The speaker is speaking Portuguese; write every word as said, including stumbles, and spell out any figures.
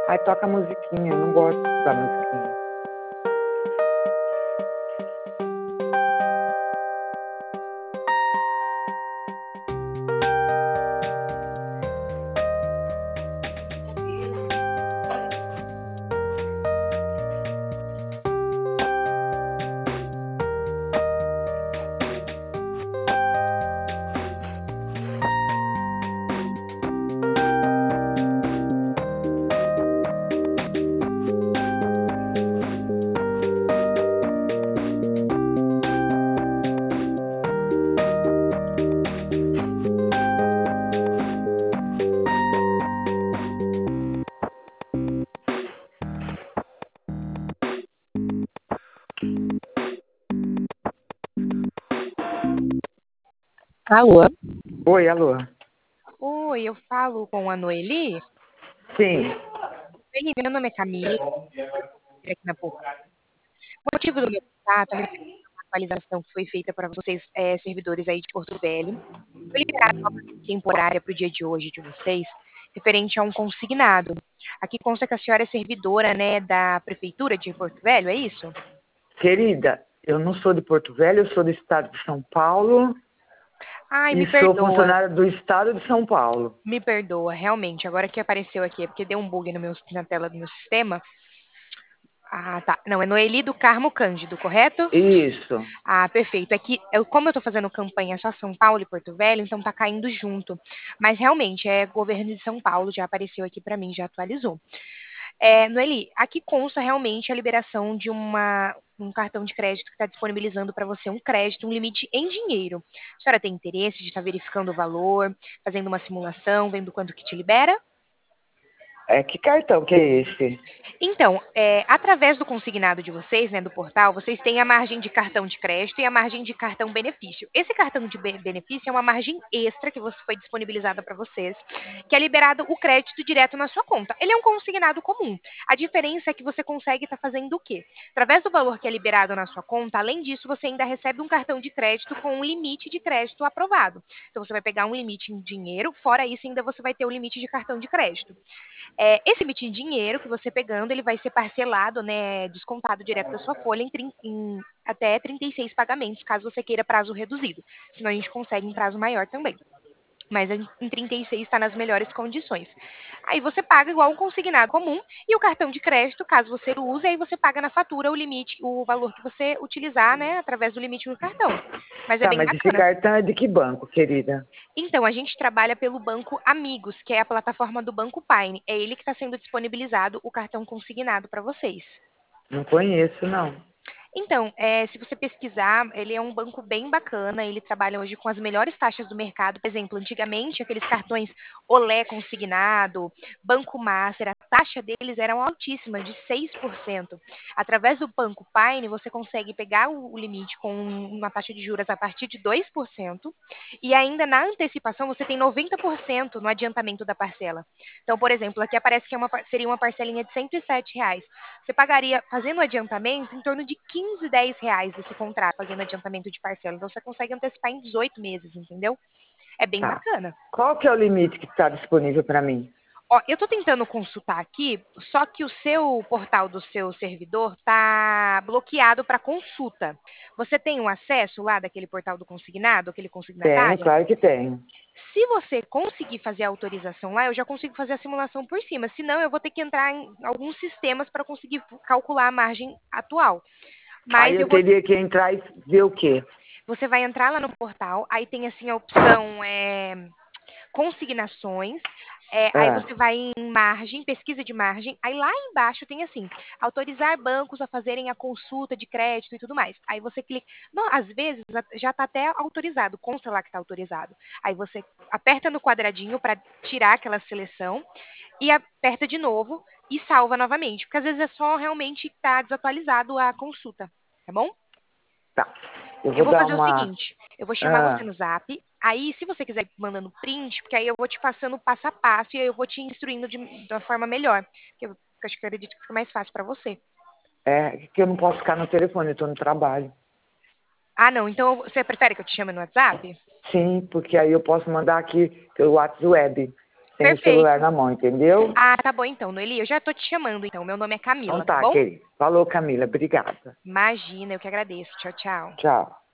Aí toca a musiquinha, eu não gosto da musiquinha. Alô? Oi, alô? Oi, eu falo com a Noeli? Sim. Oi, meu nome é Camila, aqui na Porto. O motivo do meu contato é uma atualização que foi feita para vocês, é, servidores aí de Porto Velho. Foi liberada uma temporária para o dia de hoje de vocês, referente a um consignado. Aqui consta que a senhora é servidora, né, da Prefeitura de Porto Velho, é isso? Querida, eu não sou de Porto Velho, eu sou do estado de São Paulo Ai, e me sou perdoa, funcionária do estado de São Paulo. me perdoa, realmente. Agora que apareceu aqui, é porque deu um bug no meu, na tela do meu sistema. Ah, tá. Não, é Noeli do Carmo Cândido, correto? Isso. Ah, perfeito. É que, eu, como eu estou fazendo campanha só São Paulo e Porto Velho, então tá caindo junto. Mas realmente, é governo de São Paulo, já apareceu aqui para mim, já atualizou. É, Noeli, aqui consta realmente a liberação de uma, um cartão de crédito que está disponibilizando para você um crédito, um limite em dinheiro. A senhora tem interesse de estar verificando o valor, fazendo uma simulação, vendo quanto que te libera? É, que cartão que é esse? Então, é, através do consignado de vocês, né, do portal, vocês têm a margem de cartão de crédito e a margem de cartão benefício. Esse cartão de be- benefício é uma margem extra que você foi disponibilizada para vocês, que é liberado o crédito direto na sua conta. Ele é um consignado comum. A diferença é que você consegue estar fazendo o quê? Através do valor que é liberado na sua conta, além disso, você ainda recebe um cartão de crédito com um limite de crédito aprovado. Então, você vai pegar um limite em dinheiro, fora isso, ainda você vai ter o limite de cartão de crédito. É, esse limite em dinheiro que você pegando, ele vai ser parcelado, né, descontado direto da sua folha em, trin- em até trinta e seis pagamentos, caso você queira prazo reduzido. Senão a gente consegue em prazo maior também. Mas em em trinta e seis está nas melhores condições. Aí você paga igual um consignado comum e o cartão de crédito, caso você use, aí você paga na fatura o limite, o valor que você utilizar, né, através do limite no cartão. Mas é Tá, bem mas esse bacana. cartão é de que banco, querida? Então, a gente trabalha pelo Banco Amigos, que é a plataforma do Banco Paine. É ele que está sendo disponibilizado o cartão consignado para vocês. Não conheço, não. Então, é, se você pesquisar, ele é um banco bem bacana, ele trabalha hoje com as melhores taxas do mercado. Por exemplo, antigamente, aqueles cartões Olé consignado, Banco Master, a taxa deles era altíssima, de seis por cento. Através do Banco Paine, você consegue pegar o, o limite com uma taxa de juros a partir de dois por cento e ainda na antecipação você tem noventa por cento no adiantamento da parcela. Então, por exemplo, aqui aparece que é uma, par- seria uma parcelinha de cento e sete reais. Você pagaria, fazendo o adiantamento, em torno de quinze, dez reais esse contrato, fazendo adiantamento de parcela. Então, você consegue antecipar em dezoito meses, entendeu? É bem Tá. bacana. Qual que é o limite que está disponível para mim? Ó, eu estou tentando consultar aqui, só que o seu portal do seu servidor está bloqueado para consulta. Você tem um acesso lá daquele portal do consignado, aquele Tenho, consignatário? claro que tenho. Se você conseguir fazer a autorização lá, eu já consigo fazer a simulação por cima. Senão, eu vou ter que entrar em alguns sistemas para conseguir calcular a margem atual. Aí Mas eu eu vou. teria que entrar e ver o quê? Você vai entrar lá no portal, aí tem assim a opção é, consignações. É, aí Ah, você vai em margem, pesquisa de margem. Aí lá embaixo tem assim, autorizar bancos a fazerem a consulta de crédito e tudo mais. Aí você clica. Não, às vezes já está até autorizado, consta lá que está autorizado. Aí você aperta no quadradinho para tirar aquela seleção e aperta de novo e salva novamente. Porque às vezes é só realmente estar desatualizado a consulta, tá bom? tá. Eu Eu vou vou dar fazer o uma. seguinte, eu vou chamar você Ah, no Zap. Aí, se você quiser ir mandando print, porque aí eu vou te passando passo a passo e aí eu vou te instruindo de, de uma forma melhor. Que eu, que eu acho que eu acredito que fica mais fácil para você. é que eu não posso ficar no telefone, eu estou no trabalho. Ah, não. Então eu- você prefere que eu te chame no WhatsApp? Sim, porque aí eu posso mandar aqui pelo WhatsApp Web. tem o Perfeito. celular na mão, entendeu? Ah, tá bom então, Noeli. Eu já tô te chamando, então. Meu nome é Então Camila, tá tá, bom? querido. Falou, Camila. Obrigada. Imagina, eu que agradeço. Tchau, tchau. Tchau.